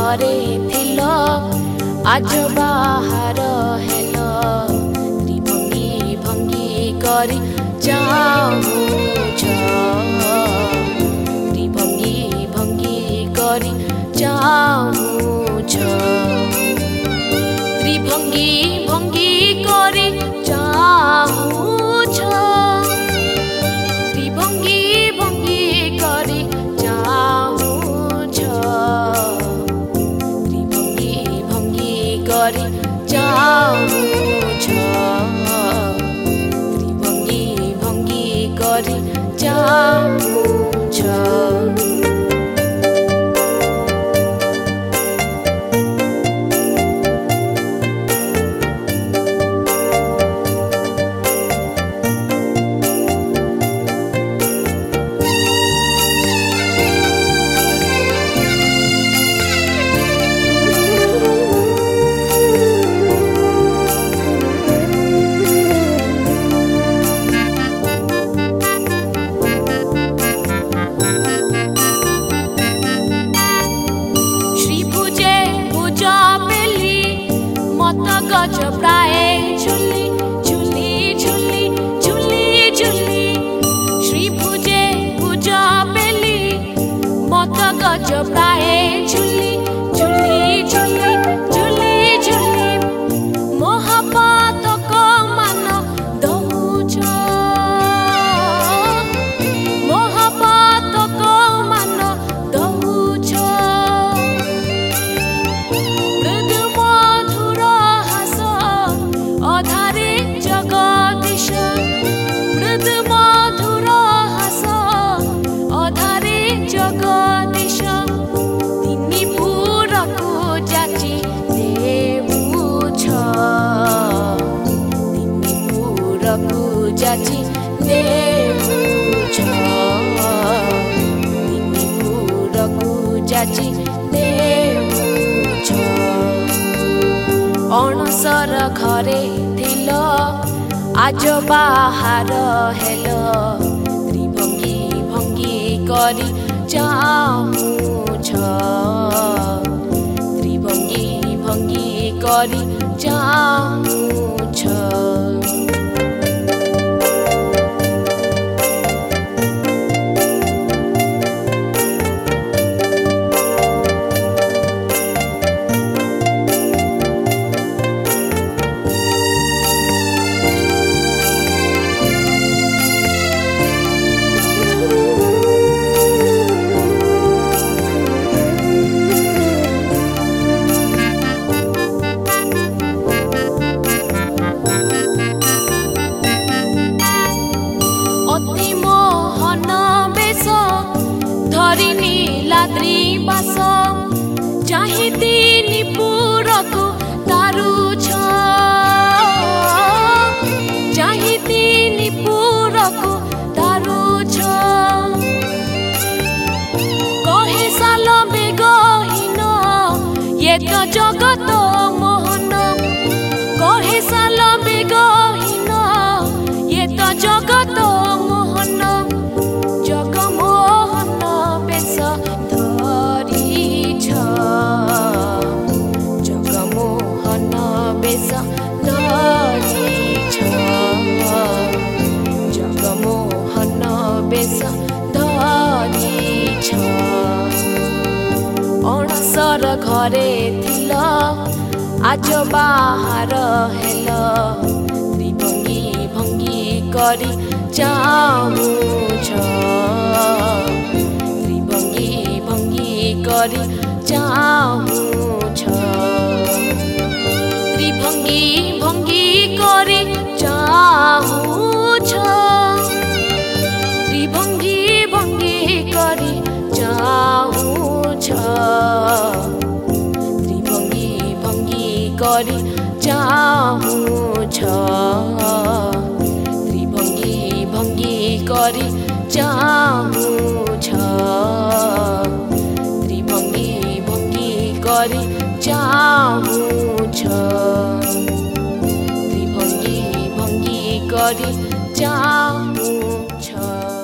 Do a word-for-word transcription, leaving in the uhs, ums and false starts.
घरे थिल आज बाहर हेल त्रिभंगी भंगी करी जाऊछ त्रिभंगी भंगी करी जाऊछ त्रिभंगी भंगी करी जाऊछ त्रिभंगी भंगी करी जाऊछ त्रिभंगी भंगी करी जाऊछ त्रिभंगी भंगी करी जाऊछ। गज प्राय झुली झुली झुली झुली झुली श्री पूजे पूजा बेली मत गज प्राय झुली झुली झुली झुली झुली महापात मान दौछ महापात मान दौछ अधारे जगदीश मृद मधुर हास अधारे जगदीश तिनी पुरकु जाची देउछ तिनी पुरकु जाची देउछ तिनी पुरकु जाची देउछ। अणसर घरे थिल आज बाहर हेल त्रिभंगी भंगी करी जाऊछ त्रिभंगी भंगी करी जाऊछ। अति मोहन बेश धरी नीलाद्री बास चाहिती निपुरकु तारुछ चाहिती निपुरकु तारुछ कहे साल बेगहीन ये तो जगत मोहन कहे साल बेगहीन ये तो जगत मोहन जगमोहन बेश धरिछ जगमोहन बेश धरिछ जगमोहन बेश धरिछ। अणसर घरे थिल आज बाहर हेल त्रिभंगी भंगी करी जाऊछ त्रिभंगी भंगी करी जाऊछ त्रिभंगी भंगी करी जाऊछ त्रिभंगी भंगी करी जाऊछ त्रिभंगी भंगी करी जाऊछ त्रिभंगी भंगी करी जाऊछ त्रिभंगी भंगी करी जाऊछ त्रिभंगी भंगी करी जाऊछ।